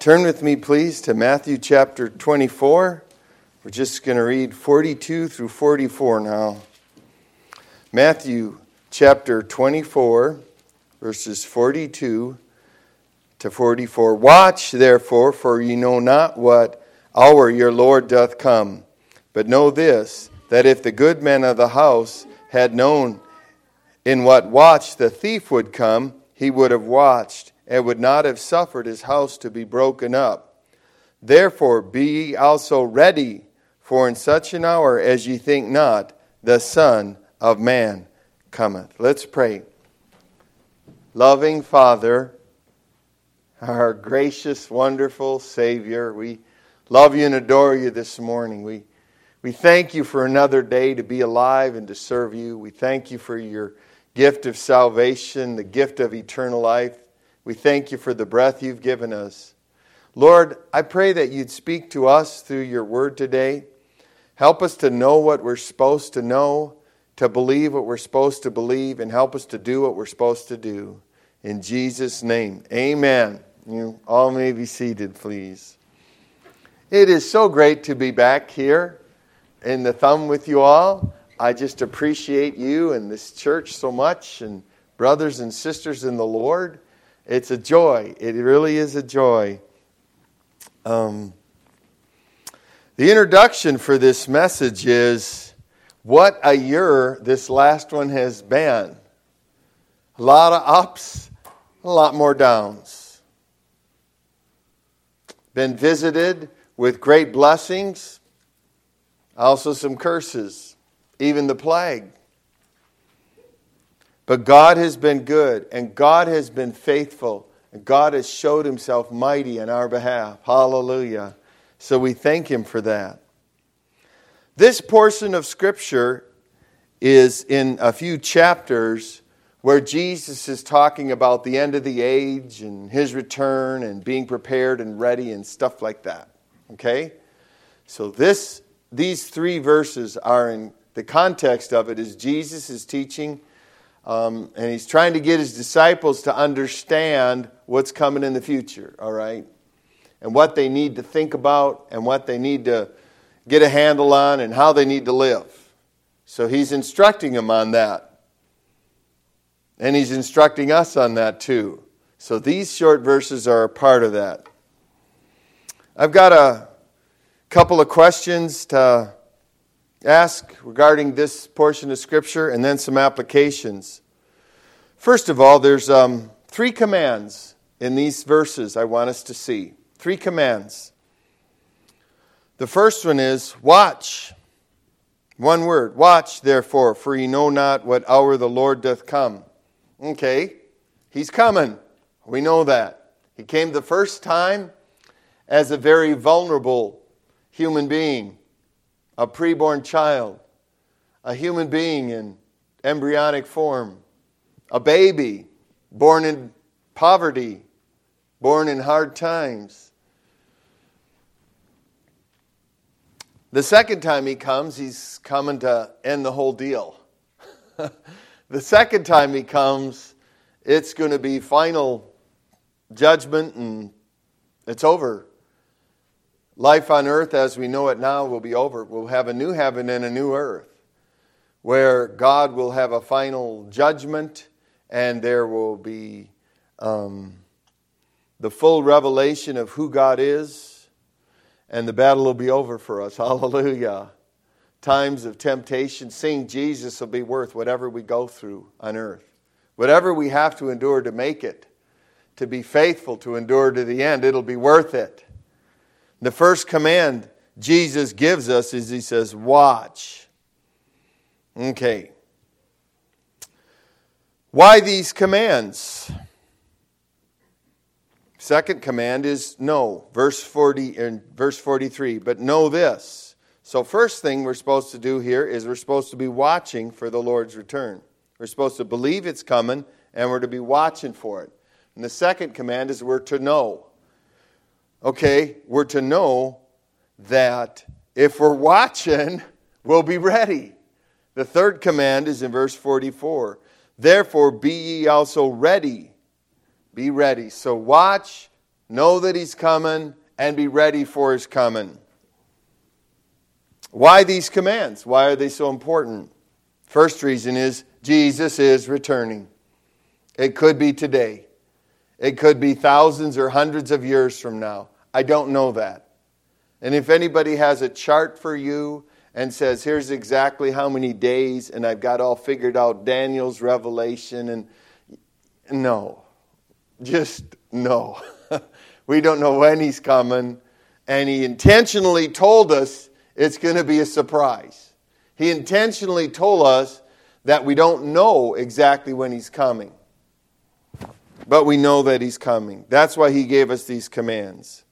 Turn with me, please, to Matthew chapter 24. We're just going to read 42 through 44 now. Matthew chapter 24, verses 42 to 44. Watch, therefore, for ye know not what hour your Lord doth come. But know this, that if the good men of the house had known in what watch the thief would come, he would have watched, and would not have suffered his house to be broken up. Therefore be ye also ready, for in such an hour as ye think not, the Son of Man cometh. Let's pray. Loving Father, our gracious, wonderful Savior, we love you and adore you this morning. We thank you for another day to be alive and to serve you. We thank you for your gift of salvation, the gift of eternal life. We thank you for the breath you've given us. Lord, I pray that you'd speak to us through your word today. Help us to know what we're supposed to know, to believe what we're supposed to believe, and help us to do what we're supposed to do. In Jesus' name, amen. You all may be seated, please. It is so great to be back here in the Thumb with you all. I just appreciate you and this church so much, and brothers and sisters in the Lord. It's a joy. It really is a joy. The introduction for this message is what a year this last one has been. A lot of ups, a lot more downs. Been visited with great blessings, also some curses, even the plague. But God has been good, and God has been faithful, and God has showed himself mighty on our behalf. Hallelujah. So we thank him for that. This portion of Scripture is in a few chapters where Jesus is talking about the end of the age and his return and being prepared and ready and stuff like that. Okay? So these three verses are in the context of it is Jesus is teaching. And he's trying to get his disciples to understand what's coming in the future, all right? And what they need to think about and what they need to get a handle on and how they need to live. So he's instructing them on that. And he's instructing us on that too. So these short verses are a part of that. I've got a couple of questions to ask regarding this portion of Scripture, and then some applications. First of all, there's three commands in these verses I want us to see. Three commands. The first one is, watch. One word, watch therefore, for ye know not what hour the Lord doth come. Okay, he's coming. We know that. He came the first time as a very vulnerable human being. A preborn child, a human being in embryonic form, a baby born in poverty, born in hard times. The second time he comes, he's coming to end the whole deal. The second time he comes, it's going to be final judgment and it's over. Life on earth as we know it now will be over. We'll have a new heaven and a new earth where God will have a final judgment and there will be the full revelation of who God is, and the battle will be over for us. Hallelujah. Times of temptation, seeing Jesus will be worth whatever we go through on earth. Whatever we have to endure to make it, to be faithful, to endure to the end, it'll be worth it. The first command Jesus gives us is he says, watch. Okay. Why these commands? Second command is know. Verse 40 and verse 43. But know this. So first thing we're supposed to do here is we're supposed to be watching for the Lord's return. We're supposed to believe it's coming and we're to be watching for it. And the second command is we're to know. Okay, we're to know that if we're watching, we'll be ready. The third command is in verse 44. Therefore be ye also ready. Be ready. So watch, Know that He's coming and be ready for His coming. Why these commands? Why are they so important? First reason is Jesus is returning. It could be today. It could be thousands or hundreds of years from now. I don't know that. And if anybody has a chart for you and says, here's exactly how many days, and I've got all figured out Daniel's revelation, and no. Just no. We don't know when He's coming, and He intentionally told us it's going to be a surprise. He intentionally told us that we don't know exactly when He's coming. But we know that He's coming. That's why He gave us these commands.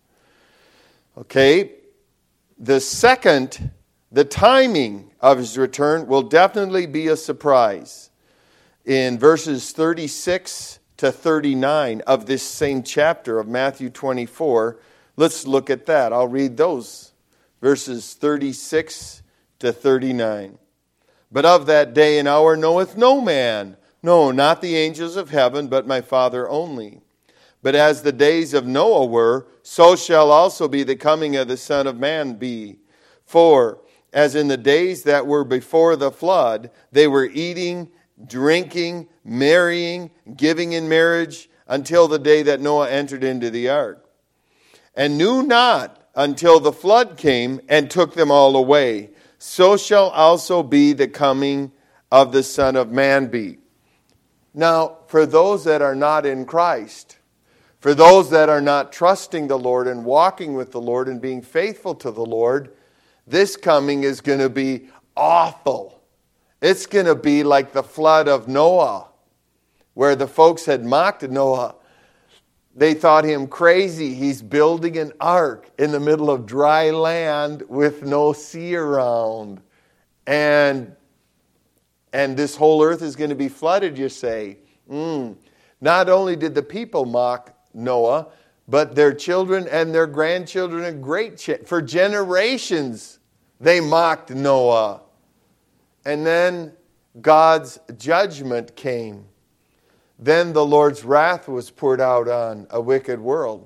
Okay? The second, the timing of His return will definitely be a surprise. In verses 36 to 39 of this same chapter of Matthew 24, let's look at that. I'll read those. Verses 36 to 39. But of that day and hour knoweth no man, no, not the angels of heaven, but my Father only. But as the days of Noah were, so shall also be the coming of the Son of Man be. For as in the days that were before the flood, they were eating, drinking, marrying, giving in marriage, until the day that Noah entered into the ark, and knew not until the flood came and took them all away. So shall also be the coming of the Son of Man be. Now, for those that are not in Christ, for those that are not trusting the Lord and walking with the Lord and being faithful to the Lord, this coming is going to be awful. It's going to be like the flood of Noah, where the folks had mocked Noah. They thought him crazy. He's building an ark in the middle of dry land with no sea around. And this whole earth is going to be flooded, you say. Not only did the people mock Noah, but their children and their grandchildren and for generations they mocked Noah. And then God's judgment came. Then the Lord's wrath was poured out on a wicked world.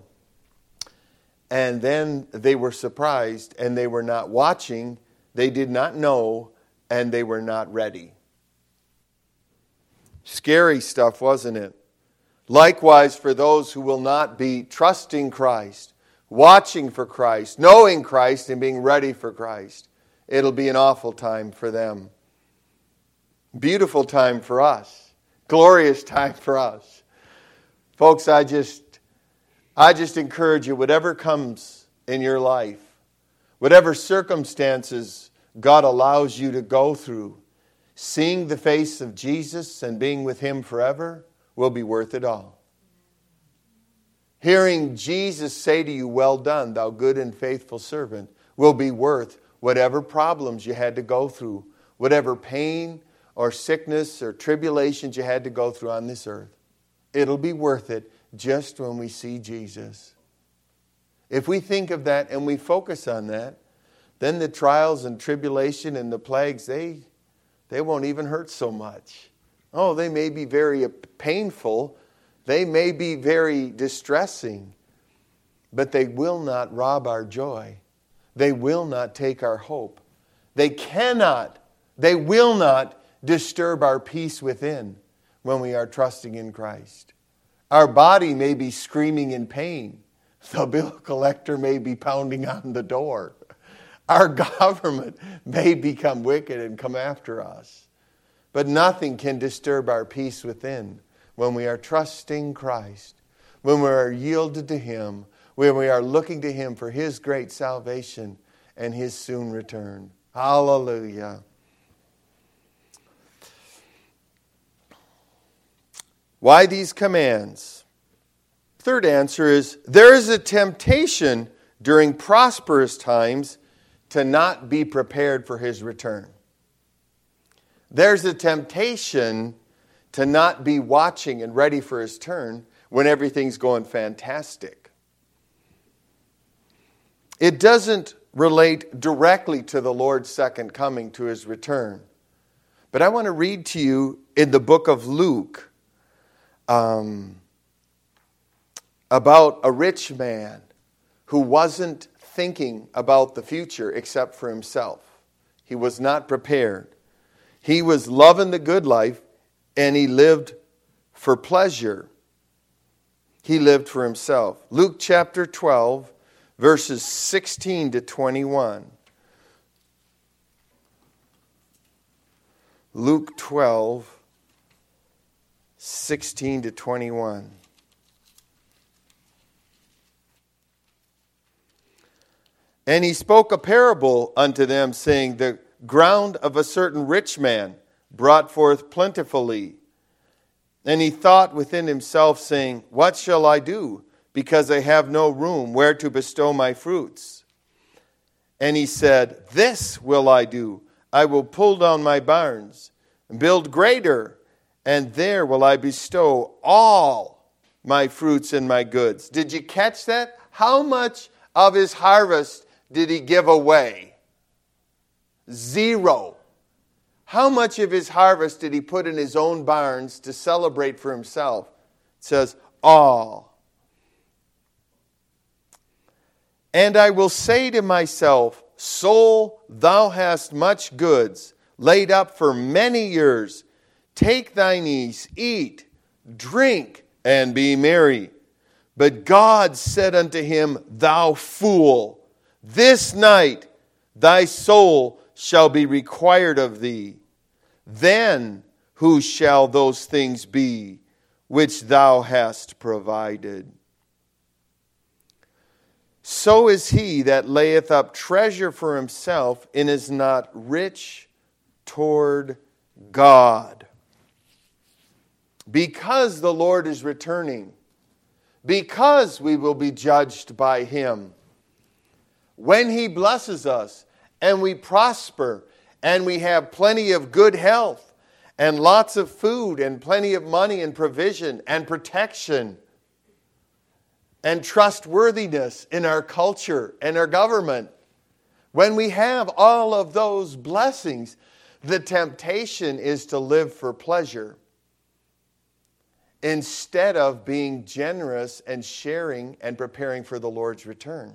And then they were surprised, and they were not watching, they did not know, and they were not ready. Scary stuff, wasn't it? Likewise, for those who will not be trusting Christ, watching for Christ, knowing Christ, and being ready for Christ, it'll be an awful time for them. Beautiful time for us. Glorious time for us. Folks, I just encourage you, whatever comes in your life, whatever circumstances God allows you to go through, seeing the face of Jesus and being with Him forever will be worth it all. Hearing Jesus say to you, well done, thou good and faithful servant, will be worth whatever problems you had to go through, whatever pain or sickness or tribulations you had to go through on this earth. It'll be worth it just when we see Jesus. If we think of that and we focus on that, then the trials and tribulation and the plagues, they won't even hurt so much. Oh, they may be very painful. They may be very distressing. But they will not rob our joy. They will not take our hope. They will not disturb our peace within when we are trusting in Christ. Our body may be screaming in pain. The bill collector may be pounding on the door. Our government may become wicked and come after us. But nothing can disturb our peace within when we are trusting Christ, when we are yielded to Him, when we are looking to Him for His great salvation and His soon return. Hallelujah. Why these commands? Third answer is, there is a temptation during prosperous times to not be prepared for His return. There's a temptation to not be watching and ready for His turn when everything's going fantastic. It doesn't relate directly to the Lord's second coming, to His return. But I want to read to you in the book of Luke, about a rich man who wasn't thinking about the future except for himself. He was not prepared. He was loving the good life, and he lived for pleasure. He lived for himself. Luke chapter 12, verses 16 to 21. Luke 12, 16 to 21. And he spoke a parable unto them, saying, the ground of a certain rich man brought forth plentifully. And he thought within himself, saying, what shall I do? Because I have no room where to bestow my fruits. And he said, this will I do. I will pull down my barns and build greater, and there will I bestow all my fruits and my goods. Did you catch that? How much of his harvest did he give away? 0. How much of his harvest did he put in his own barns to celebrate for himself? It says, all. And I will say to myself, soul, thou hast much goods laid up for many years. Take thine ease, eat, drink, and be merry. But God said unto him, thou fool, this night thy soul shall be required of thee. Then whose shall those things be which thou hast provided? So is he that layeth up treasure for himself and is not rich toward God. Because the Lord is returning, because we will be judged by him, when he blesses us and we prosper and we have plenty of good health and lots of food and plenty of money and provision and protection and trustworthiness in our culture and our government, when we have all of those blessings, the temptation is to live for pleasure instead of being generous and sharing and preparing for the Lord's return.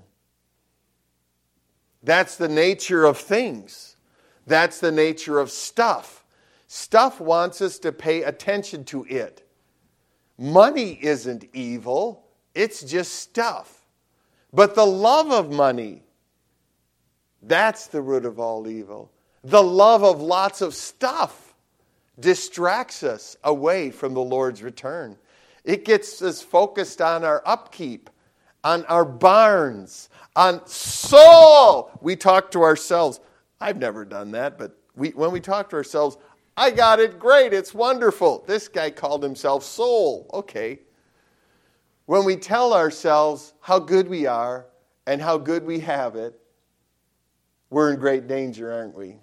That's the nature of things. That's the nature of stuff. Stuff wants us to pay attention to it. Money isn't evil. It's just stuff. But the love of money, that's the root of all evil. The love of lots of stuff distracts us away from the Lord's return. It gets us focused on our upkeep, on our barns, on soul. We talk to ourselves. I've never done that, but when we talk to ourselves, I got it great. It's wonderful. This guy called himself soul. Okay. When we tell ourselves how good we are and how good we have it, we're in great danger, aren't we?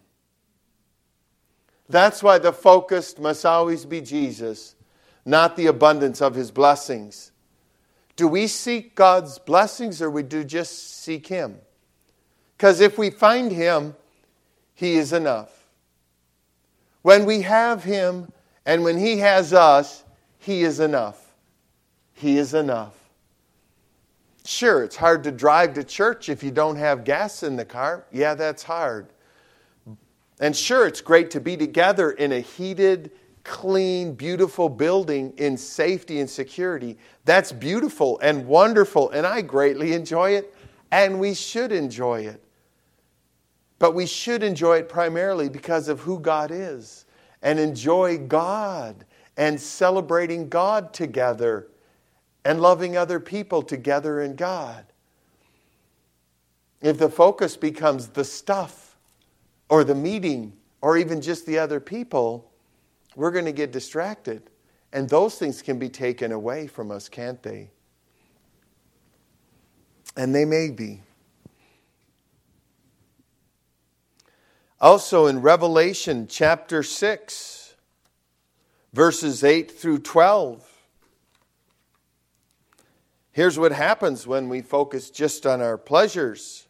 That's why the focus must always be Jesus, not the abundance of his blessings. Do we seek God's blessings or we do just seek him? Because if we find him, he is enough. When we have him and when he has us, he is enough. He is enough. Sure, it's hard to drive to church if you don't have gas in the car. Yeah, that's hard. And sure, it's great to be together in a heated, clean, beautiful building in safety and security. That's beautiful and wonderful, and I greatly enjoy it, and we should enjoy it. But we should enjoy it primarily because of who God is, and enjoy God, and celebrating God together, and loving other people together in God. If the focus becomes the stuff, or the meeting, or even just the other people, we're going to get distracted. And those things can be taken away from us, can't they? And they may be. Also in Revelation chapter 6, verses 8 through 12. Here's what happens when we focus just on our pleasures.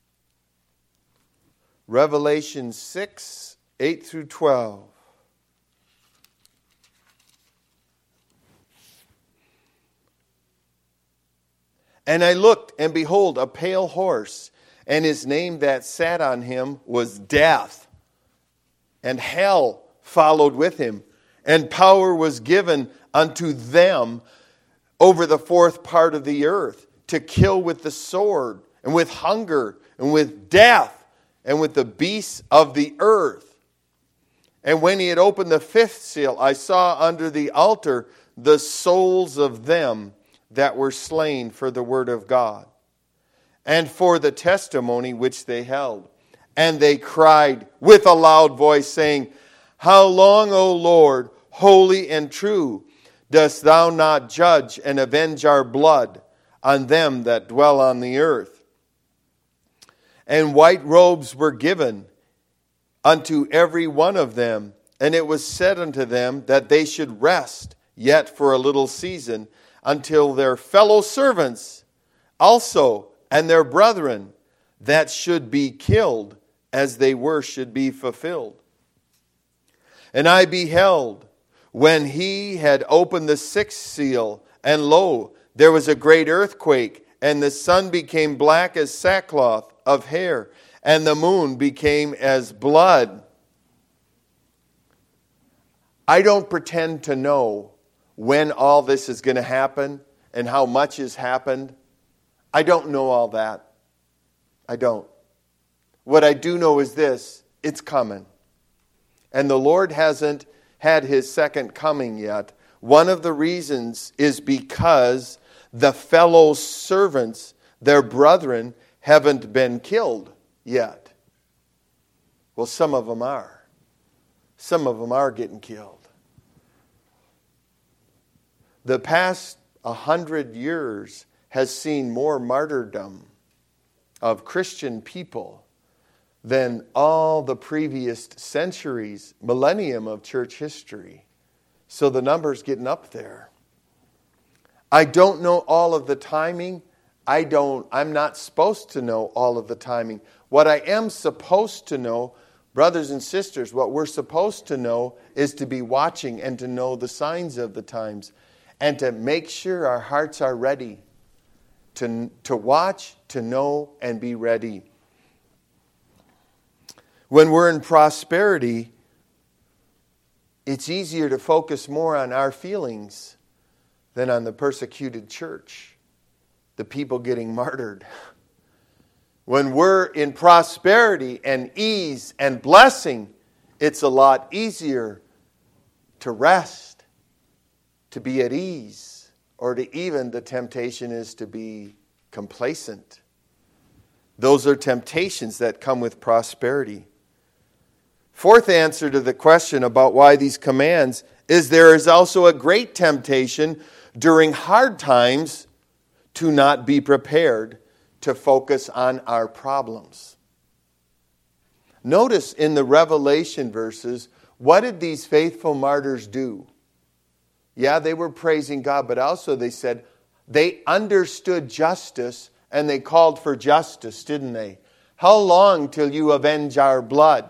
Revelation 6, 8 through 12. And I looked, and behold, a pale horse, and his name that sat on him was Death. And hell followed with him, and power was given unto them over the fourth part of the earth, to kill with the sword, and with hunger, and with death, and with the beasts of the earth. And when he had opened the fifth seal, I saw under the altar the souls of them that were slain for the word of God, and for the testimony which they held. And they cried with a loud voice, saying, How long, O Lord, holy and true, dost thou not judge and avenge our blood on them that dwell on the earth? And white robes were given unto every one of them, and it was said unto them that they should rest yet for a little season, until their fellow servants also and their brethren that should be killed as they were should be fulfilled. And I beheld, when he had opened the sixth seal, and lo, there was a great earthquake, and the sun became black as sackcloth of hair, and the moon became as blood. I don't pretend to know when all this is going to happen and how much has happened. I don't know all that. I don't. What I do know is this: it's coming. And the Lord hasn't had his second coming yet. One of the reasons is because the fellow servants, their brethren, haven't been killed yet. Well, some of them are. Some of them are getting killed. The past 100 years has seen more martyrdom of Christian people than all the previous centuries, millennium of church history. So the number's getting up there. I don't know all of the timing. I'm not supposed to know all of the timing. What I am supposed to know, brothers and sisters, what we're supposed to know is to be watching and to know the signs of the times and to make sure our hearts are ready to watch, to know, and be ready. When we're in prosperity, it's easier to focus more on our feelings than on the persecuted church, the people getting martyred. When we're in prosperity and ease and blessing, it's a lot easier to rest, to be at ease, or to even the temptation is to be complacent. Those are temptations that come with prosperity. Fourth answer to the question about why these commands is there is also a great temptation during hard times to not be prepared to focus on our problems. Notice in the Revelation verses, what did these faithful martyrs do? Yeah, they were praising God, but also they said they understood justice and they called for justice, didn't they? How long till you avenge our blood?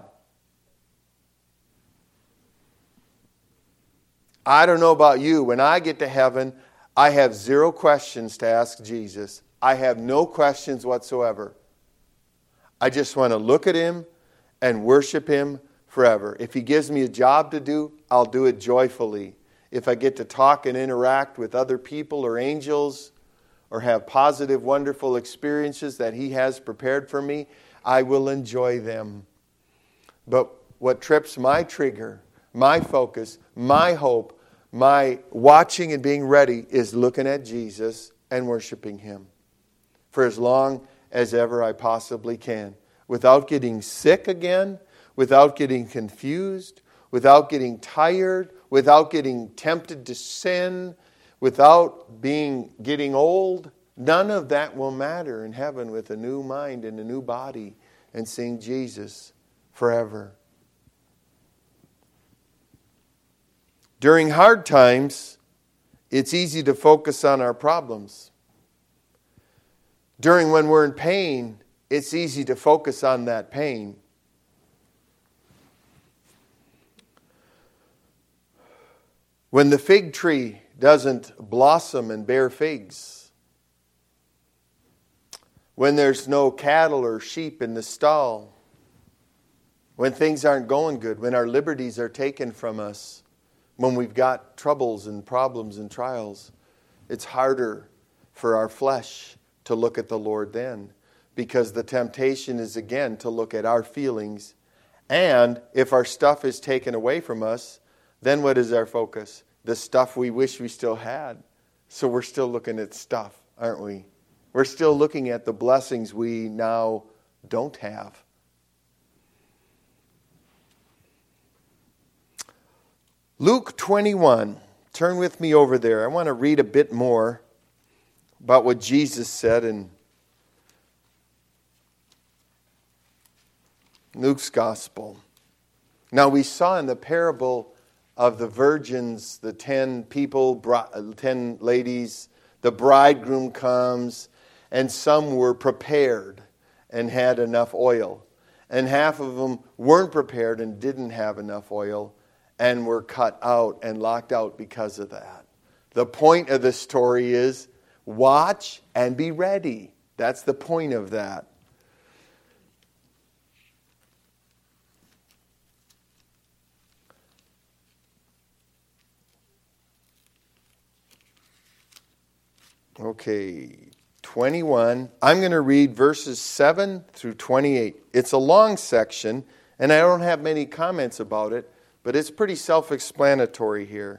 I don't know about you. When I get to heaven, I have zero questions to ask Jesus. I have no questions whatsoever. I just want to look at him and worship him forever. If he gives me a job to do, I'll do it joyfully. If I get to talk and interact with other people or angels or have positive, wonderful experiences that he has prepared for me, I will enjoy them. But what trips my trigger, my focus, my hope, my watching and being ready is looking at Jesus and worshiping him for as long as ever I possibly can, without getting sick again, without getting confused, without getting tired, without getting tempted to sin, without getting old. None of that will matter in heaven with a new mind and a new body and seeing Jesus forever. During hard times, it's easy to focus on our problems. During when we're in pain, it's easy to focus on that pain. When the fig tree doesn't blossom and bear figs, when there's no cattle or sheep in the stall, when things aren't going good, when our liberties are taken from us, when we've got troubles and problems and trials, it's harder for our flesh to look at the Lord then, because the temptation is again to look at our feelings. And if our stuff is taken away from us, then what is our focus? The stuff we wish we still had. So we're still looking at stuff, aren't we? We're still looking at the blessings we now don't have. Luke 21. Turn with me over there. I want to read a bit more about what Jesus said in Luke's Gospel. Now we saw in the parable of the virgins, the 10 people, 10 ladies, the bridegroom comes, and some were prepared and had enough oil. And half of them weren't prepared and didn't have enough oil and were cut out and locked out because of that. The point of the story is watch and be ready. That's the point of that. Okay, 21. I'm going to read verses 7 through 28. It's a long section, and I don't have many comments about it, but it's pretty self-explanatory here.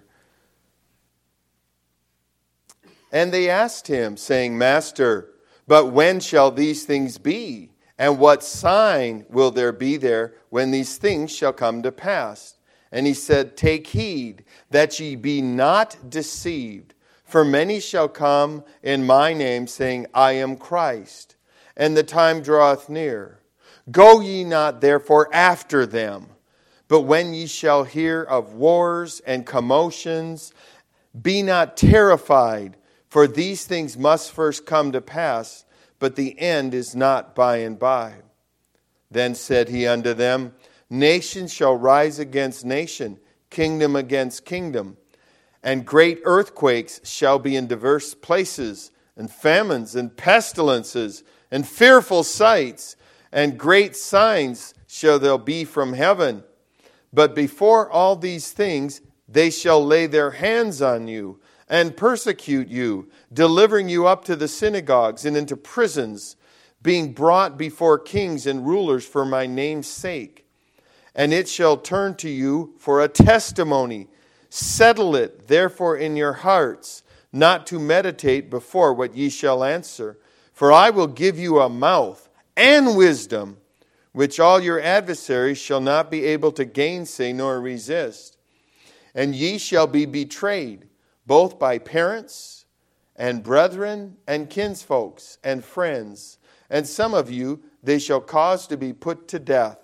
And they asked him, saying, Master, but when shall these things be? And what sign will there be there when these things shall come to pass? And he said, Take heed that ye be not deceived. For many shall come in my name, saying, I am Christ, and the time draweth near. Go ye not therefore after them. But when ye shall hear of wars and commotions, be not terrified, for these things must first come to pass, but the end is not by and by. Then said he unto them, Nation shall rise against nation, kingdom against kingdom. And great earthquakes shall be in diverse places, and famines and pestilences, and fearful sights, and great signs shall there be from heaven. But before all these things, they shall lay their hands on you, and persecute you, delivering you up to the synagogues and into prisons, being brought before kings and rulers for my name's sake. And it shall turn to you for a testimony. Settle it, therefore, in your hearts, not to meditate before what ye shall answer. For I will give you a mouth and wisdom, which all your adversaries shall not be able to gainsay nor resist. And ye shall be betrayed, both by parents and brethren and kinsfolks and friends. And some of you they shall cause to be put to death.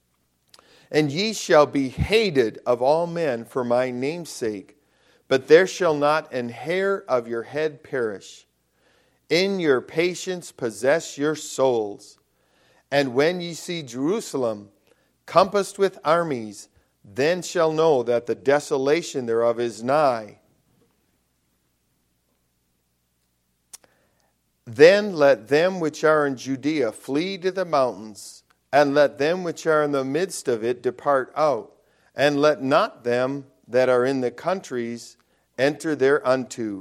And ye shall be hated of all men for my name's sake, but there shall not an hair of your head perish. In your patience possess your souls. And when ye see Jerusalem compassed with armies, then shall know that the desolation thereof is nigh. Then let them which are in Judea flee to the mountains, and let them which are in the midst of it depart out, and let not them that are in the countries enter thereunto.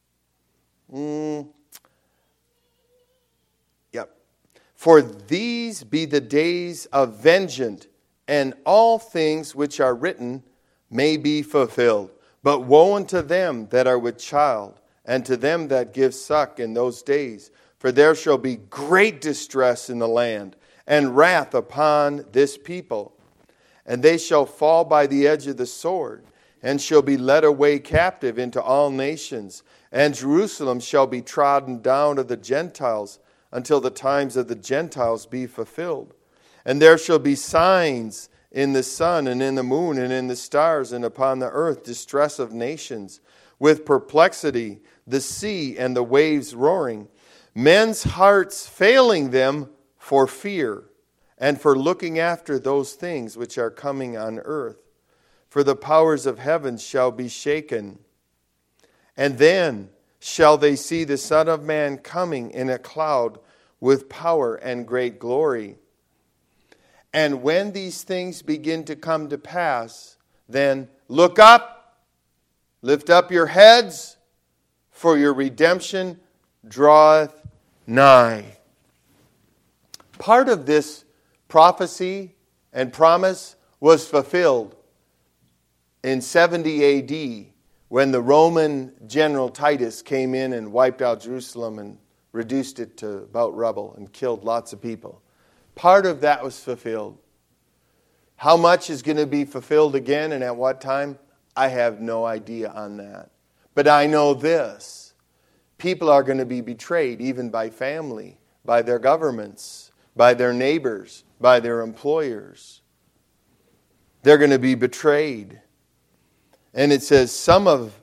For these be the days of vengeance, and all things which are written may be fulfilled. But woe unto them that are with child, and to them that give suck in those days. For there shall be great distress in the land, and wrath upon this people. And they shall fall by the edge of the sword, and shall be led away captive into all nations. And Jerusalem shall be trodden down of the Gentiles, until the times of the Gentiles be fulfilled. And there shall be signs in the sun, and in the moon, and in the stars, and upon the earth distress of nations, with perplexity, the sea and the waves roaring, men's hearts failing them for fear, and for looking after those things which are coming on earth. For the powers of heaven shall be shaken. And then shall they see the Son of Man coming in a cloud with power and great glory. And when these things begin to come to pass, then look up, lift up your heads, for your redemption draweth nigh. Part of this prophecy and promise was fulfilled in 70 AD when the Roman general Titus came in and wiped out Jerusalem and reduced it to about rubble and killed lots of people. Part of that was fulfilled. How much is going to be fulfilled again and at what time? I have no idea on that. But I know this. People are going to be betrayed even by family, by their governments, by their neighbors, by their employers. They're going to be betrayed. And it says, some of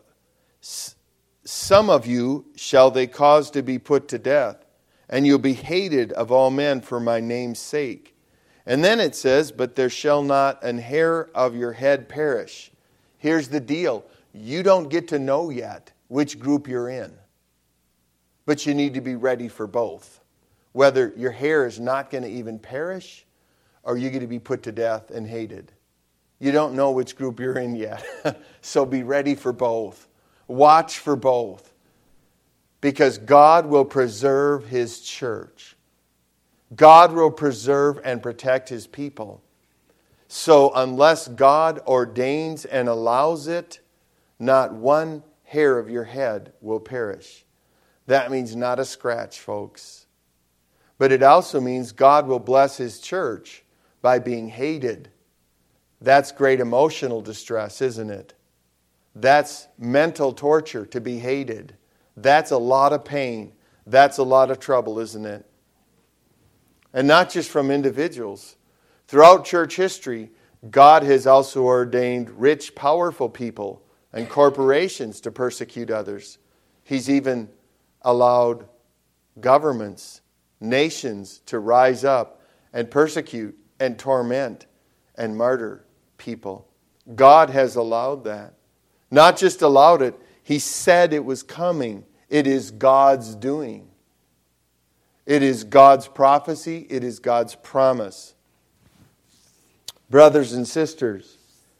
you shall they cause to be put to death, and you'll be hated of all men for my name's sake. And then it says, but there shall not an hair of your head perish. Here's the deal. You don't get to know yet which group you're in. But you need to be ready for both. Whether your hair is not going to even perish, or you're going to be put to death and hated. You don't know which group you're in yet. So be ready for both. Watch for both. Because God will preserve His church. God will preserve and protect His people. So unless God ordains and allows it, not one hair of your head will perish. That means not a scratch, folks. But it also means God will bless His church by being hated. That's great emotional distress, isn't it? That's mental torture to be hated. That's a lot of pain. That's a lot of trouble, isn't it? And not just from individuals. Throughout church history, God has also ordained rich, powerful people and corporations to persecute others. He's even allowed governments, nations to rise up and persecute and torment and martyr people. God has allowed that. Not just allowed it, He said it was coming. It is God's doing. It is God's prophecy. It is God's promise. Brothers and sisters,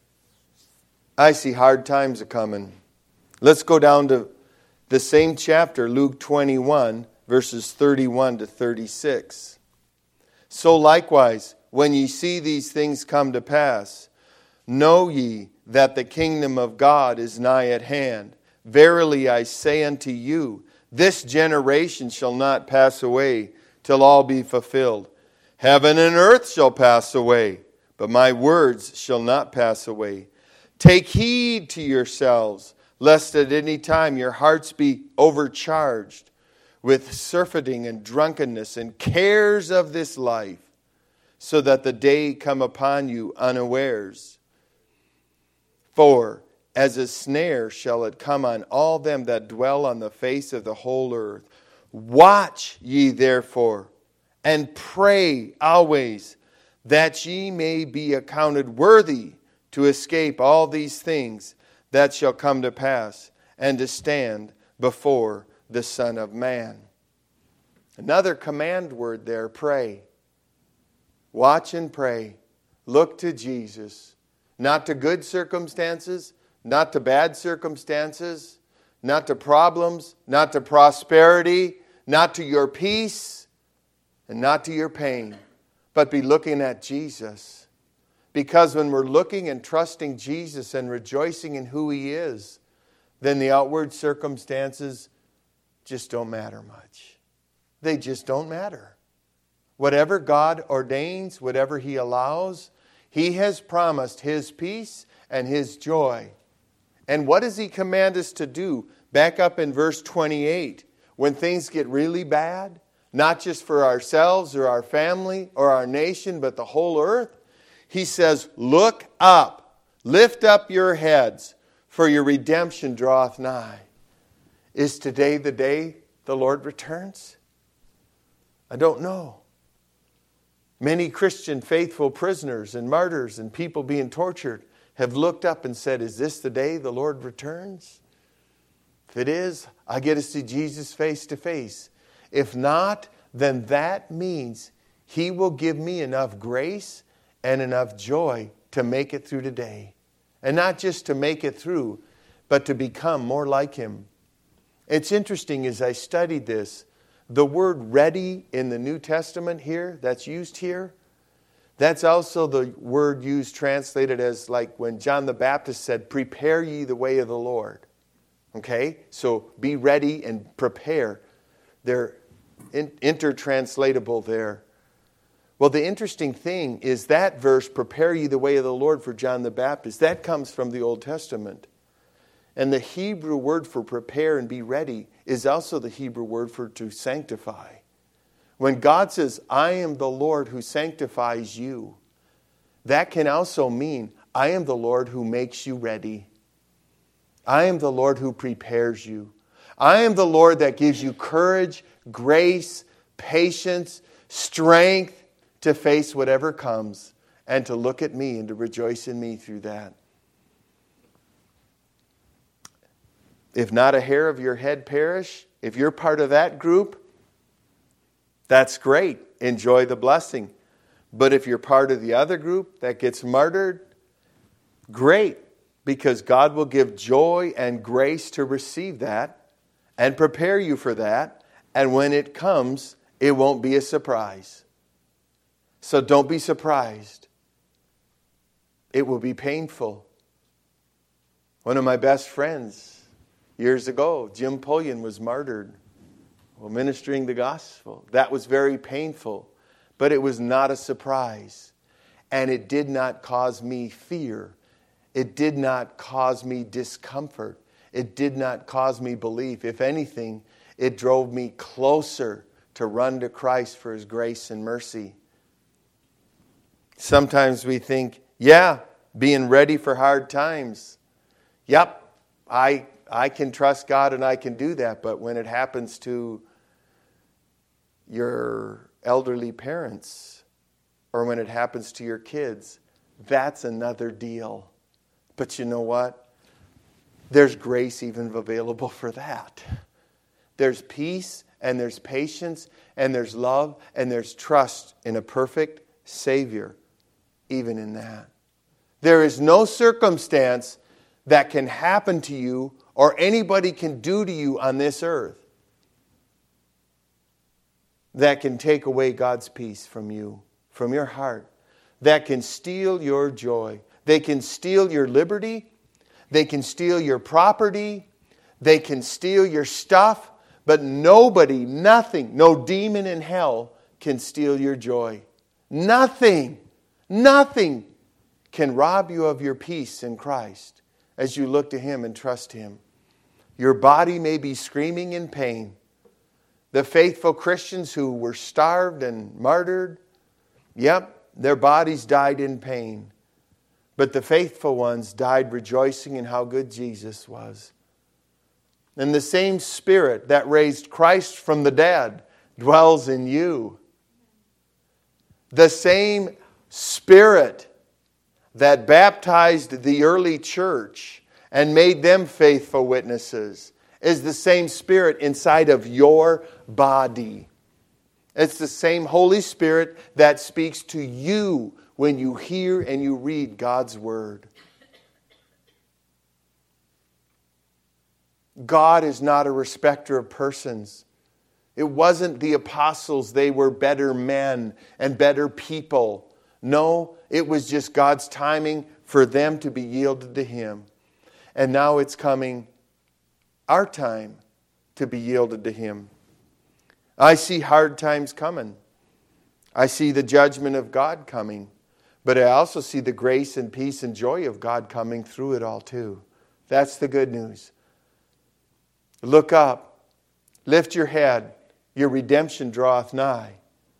I see hard times are coming. Let's go down to the same chapter, Luke 21, verses 31 to 36. So likewise, when ye see these things come to pass, know ye that the kingdom of God is nigh at hand. Verily I say unto you, this generation shall not pass away till all be fulfilled. Heaven and earth shall pass away, but my words shall not pass away. Take heed to yourselves, lest at any time your hearts be overcharged with surfeiting and drunkenness and cares of this life, so that the day come upon you unawares. For as a snare shall it come on all them that dwell on the face of the whole earth. Watch ye therefore, and pray always, that ye may be accounted worthy to escape all these things that shall come to pass, and to stand before the Son of Man. Another command word there, pray. Watch and pray. Look to Jesus. Not to good circumstances, not to bad circumstances, not to problems, not to prosperity, not to your peace, and not to your pain, but be looking at Jesus. Because when we're looking and trusting Jesus and rejoicing in who He is, then the outward circumstances just don't matter much. They just don't matter. Whatever God ordains, whatever He allows, He has promised His peace and His joy. And what does He command us to do? Back up in verse 28. When things get really bad, not just for ourselves or our family or our nation, but the whole earth, He says, look up, lift up your heads, for your redemption draweth nigh. Is today the day the Lord returns? I don't know. Many Christian faithful prisoners and martyrs and people being tortured have looked up and said, is this the day the Lord returns? If it is, I get to see Jesus face to face. If not, then that means He will give me enough grace and enough joy to make it through today. And not just to make it through, but to become more like Him. It's interesting as I studied this, the word ready in the New Testament here, that's used here, that's also the word used, translated as like when John the Baptist said, prepare ye the way of the Lord. Okay? So be ready and prepare. They're intertranslatable there. Well, the interesting thing is that verse, prepare ye the way of the Lord for John the Baptist, that comes from the Old Testament. And the Hebrew word for prepare and be ready is also the Hebrew word for to sanctify. When God says, I am the Lord who sanctifies you, that can also mean, I am the Lord who makes you ready. I am the Lord who prepares you. I am the Lord that gives you courage, grace, patience, strength to face whatever comes and to look at me and to rejoice in me through that. If not a hair of your head perish, if you're part of that group, that's great. Enjoy the blessing. But if you're part of the other group that gets martyred, great. Because God will give joy and grace to receive that and prepare you for that. And when it comes, it won't be a surprise. So don't be surprised. It will be painful. One of my best friends years ago, Jim Pulliam, was martyred while ministering the gospel. That was very painful, but it was not a surprise. And it did not cause me fear. It did not cause me discomfort. It did not cause me belief. If anything, it drove me closer to run to Christ for His grace and mercy. Sometimes we think, being ready for hard times. Yep, I can trust God and I can do that. But when it happens to your elderly parents or when it happens to your kids, that's another deal. But you know what? There's grace even available for that. There's peace and there's patience and there's love and there's trust in a perfect Savior, even in that. There is no circumstance that can happen to you or anybody can do to you on this earth that can take away God's peace from you, from your heart, that can steal your joy. They can steal your liberty. They can steal your property. They can steal your stuff. But nobody, nothing, no demon in hell can steal your joy. Nothing can rob you of your peace in Christ as you look to Him and trust Him. Your body may be screaming in pain. The faithful Christians who were starved and martyred, their bodies died in pain. But the faithful ones died rejoicing in how good Jesus was. And the same Spirit that raised Christ from the dead dwells in you. The same Spirit that baptized the early church and made them faithful witnesses is the same Spirit inside of your body. It's the same Holy Spirit that speaks to you when you hear and you read God's Word. God is not a respecter of persons. It wasn't the apostles, they were better men and better people. No, it was just God's timing for them to be yielded to Him. And now it's coming our time to be yielded to Him. I see hard times coming. I see the judgment of God coming. But I also see the grace and peace and joy of God coming through it all too. That's the good news. Look up. Lift your head. Your redemption draweth nigh.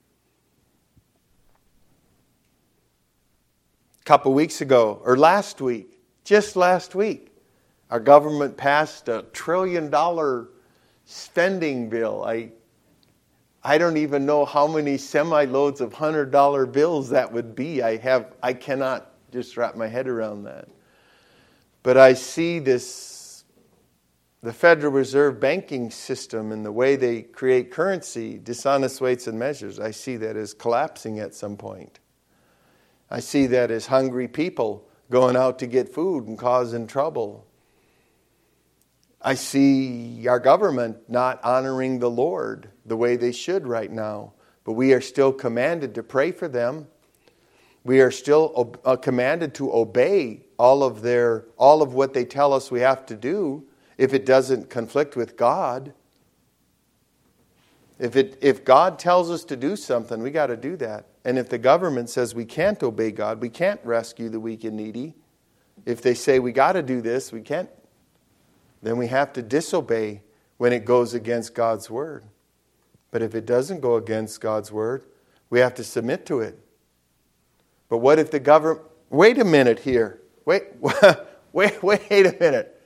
A couple weeks ago, or just last week, our government passed a $1 trillion spending bill. I don't even know how many semi-loads of $100 bills that would be. I cannot just wrap my head around that. But I see this The Federal Reserve banking system and the way they create currency, dishonest weights and measures, I see that as collapsing at some point. I see that as hungry people going out to get food and causing trouble. I see our government not honoring the Lord the way they should right now. But we are still commanded to pray for them. We are still commanded to obey all of what they tell us we have to do if it doesn't conflict with God. If God tells us to do something, we got to do that. And if the government says we can't obey God, we can't rescue the weak and needy. If they say we got to do this, we can't, then we have to disobey when it goes against God's word. But if it doesn't go against God's word, we have to submit to it. But what if the government... Wait a minute here. Wait a minute.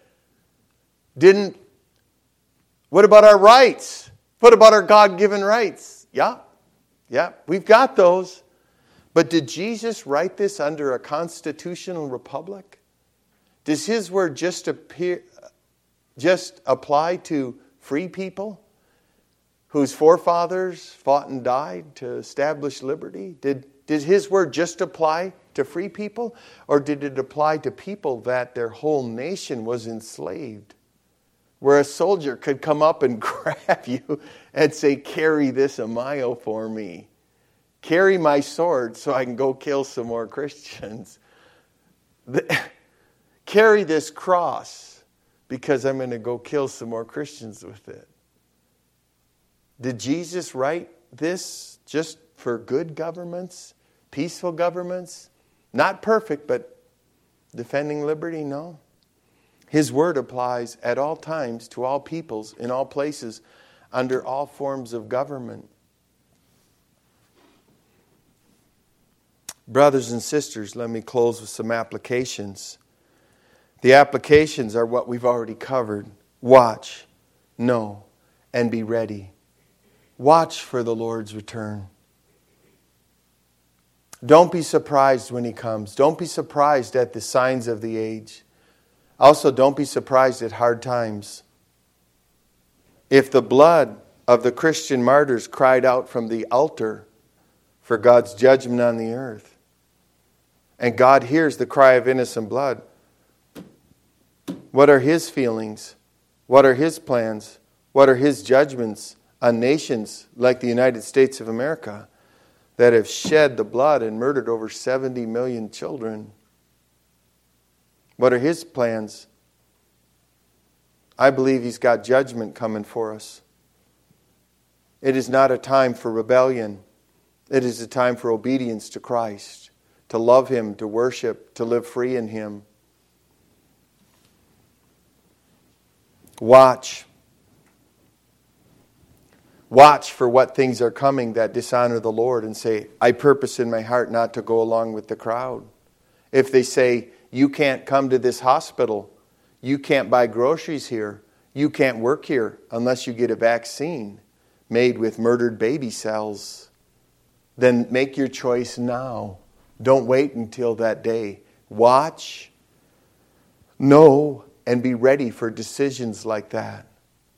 What about our rights? What about our God-given rights? Yeah, we've got those. But did Jesus write this under a constitutional republic? Does his word just apply to free people whose forefathers fought and died to establish liberty? Did his word just apply to free people? Or did it apply to people that their whole nation was enslaved? Where a soldier could come up and grab you and say, carry this a mile for me. Carry my sword so I can go kill some more Christians. Carry this cross because I'm going to go kill some more Christians with it. Did Jesus write this just for good governments, peaceful governments? Not perfect, but defending liberty? No. His word applies at all times to all peoples, in all places, under all forms of government. Brothers and sisters, let me close with some applications. The applications are what we've already covered. Watch, know, and be ready. Watch for the Lord's return. Don't be surprised when He comes. Don't be surprised at the signs of the age. Also, don't be surprised at hard times. If the blood of the Christian martyrs cried out from the altar for God's judgment on the earth, and God hears the cry of innocent blood, what are His feelings? What are His plans? What are His judgments on nations like the United States of America that have shed the blood and murdered over 70 million children? What are His plans? I believe He's got judgment coming for us. It is not a time for rebellion. It is a time for obedience to Christ, to love Him, to worship, to live free in Him. Watch. Watch for what things are coming that dishonor the Lord and say, I purpose in my heart not to go along with the crowd. If they say, you can't come to this hospital, you can't buy groceries here, you can't work here unless you get a vaccine made with murdered baby cells, then make your choice now. Don't wait until that day. Watch, know, and be ready for decisions like that.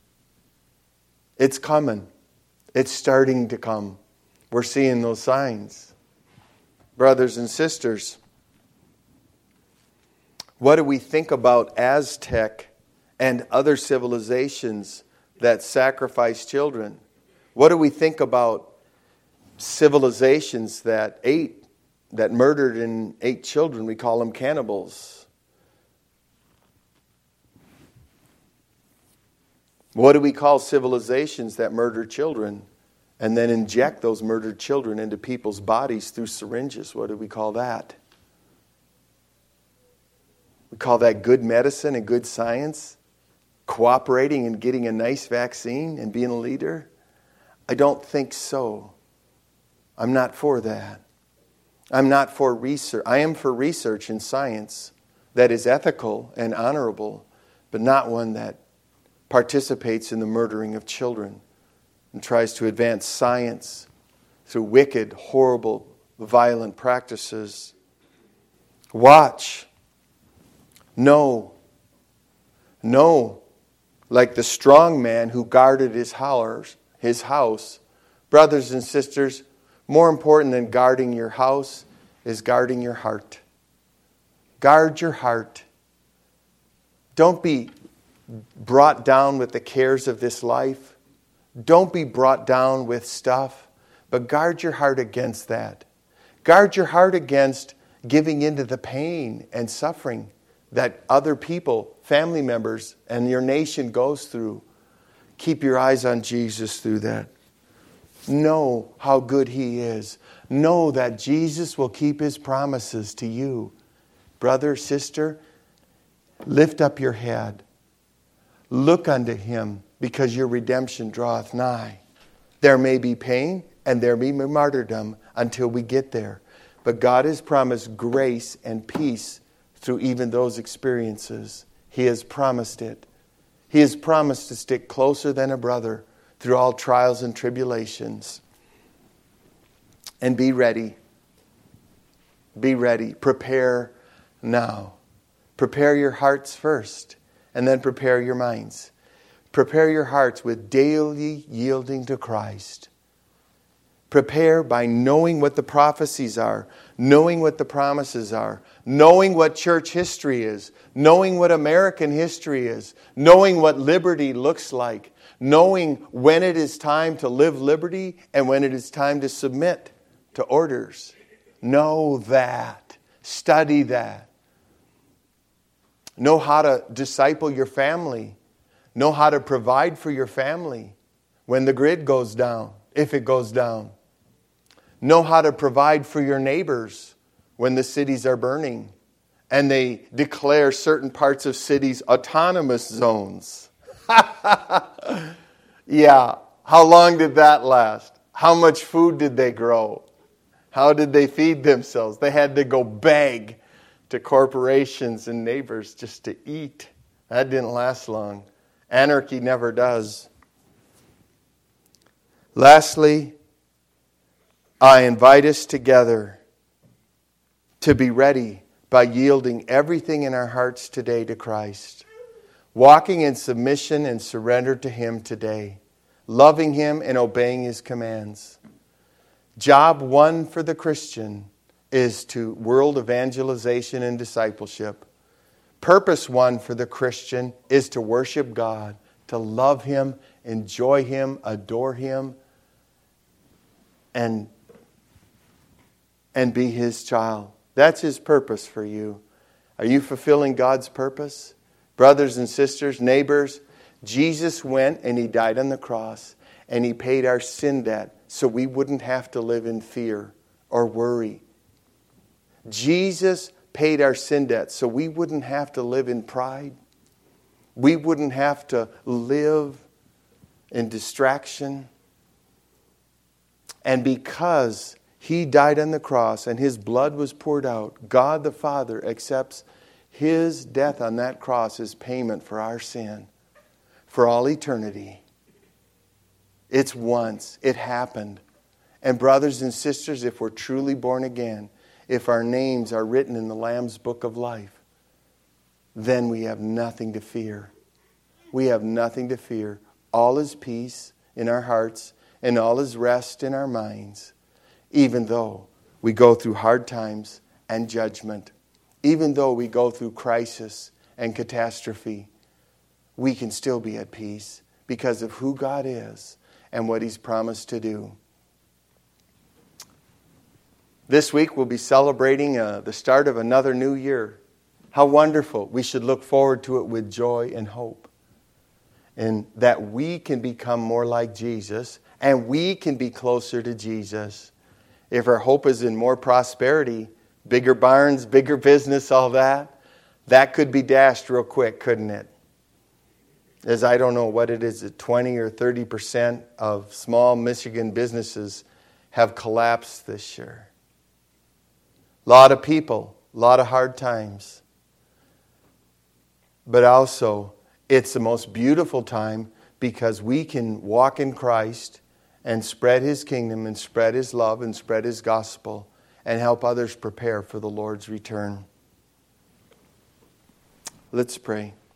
It's coming. It's starting to come. We're seeing those signs. Brothers and sisters, what do we think about Aztec and other civilizations that sacrifice children? What do we think about civilizations that murdered and ate children? We call them cannibals. What do we call civilizations that murder children and then inject those murdered children into people's bodies through syringes? What do we call that? We call that good medicine and good science? Cooperating and getting a nice vaccine and being a leader? I don't think so. I'm not for that. I'm not for research. I am for research and science that is ethical and honorable, but not one that participates in the murdering of children and tries to advance science through wicked, horrible, violent practices. Watch. Know like the strong man who guarded his house. Brothers and sisters, more important than guarding your house is guarding your heart. Guard your heart. Don't be brought down with the cares of this life. Don't be brought down with stuff, but guard your heart against that. Guard your heart against giving into the pain and suffering that other people, family members, and your nation goes through. Keep your eyes on Jesus through that. Know how good He is. Know that Jesus will keep His promises to you. Brother, sister, lift up your head. Look unto Him, because your redemption draweth nigh. There may be pain and there may be martyrdom until we get there. But God has promised grace and peace through even those experiences. He has promised it. He has promised to stick closer than a brother through all trials and tribulations. And be ready. Be ready. Prepare now. Prepare your hearts first, and then prepare your minds. Prepare your hearts with daily yielding to Christ. Prepare by knowing what the prophecies are, knowing what the promises are, knowing what church history is, knowing what American history is, knowing what liberty looks like, knowing when it is time to live liberty and when it is time to submit to orders. Know that. Study that. Know how to disciple your family. Know how to provide for your family when the grid goes down, if it goes down. Know how to provide for your neighbors when the cities are burning and they declare certain parts of cities autonomous zones. Yeah, how long did that last? How much food did they grow? How did they feed themselves? They had to go beg to corporations and neighbors just to eat. That didn't last long. Anarchy never does. Lastly, I invite us together to be ready by yielding everything in our hearts today to Christ. Walking in submission and surrender to Him today. Loving Him and obeying His commands. Job one for the Christian is to world evangelization and discipleship. Purpose one for the Christian is to worship God, to love Him, enjoy Him, adore Him, and be His child. That's His purpose for you. Are you fulfilling God's purpose? Brothers and sisters, neighbors, Jesus went and He died on the cross and He paid our sin debt so we wouldn't have to live in fear or worry. Jesus paid our sin debt so we wouldn't have to live in pride. We wouldn't have to live in distraction. And because He died on the cross and His blood was poured out, God the Father accepts His death on that cross as payment for our sin for all eternity. It's once. It happened. And brothers and sisters, if we're truly born again, if our names are written in the Lamb's book of life, then we have nothing to fear. We have nothing to fear. All is peace in our hearts and all is rest in our minds, even though we go through hard times and judgment. Even though we go through crisis and catastrophe, we can still be at peace because of who God is and what He's promised to do. This week we'll be celebrating the start of another new year. How wonderful. We should look forward to it with joy and hope. And that we can become more like Jesus and we can be closer to Jesus. If our hope is in more prosperity, bigger barns, bigger business, all that could be dashed real quick, couldn't it? As I don't know what it is, 20 or 30% of small Michigan businesses have collapsed this year. A lot of people, a lot of hard times. But also, it's the most beautiful time because we can walk in Christ and spread His kingdom and spread His love and spread His gospel and help others prepare for the Lord's return. Let's pray.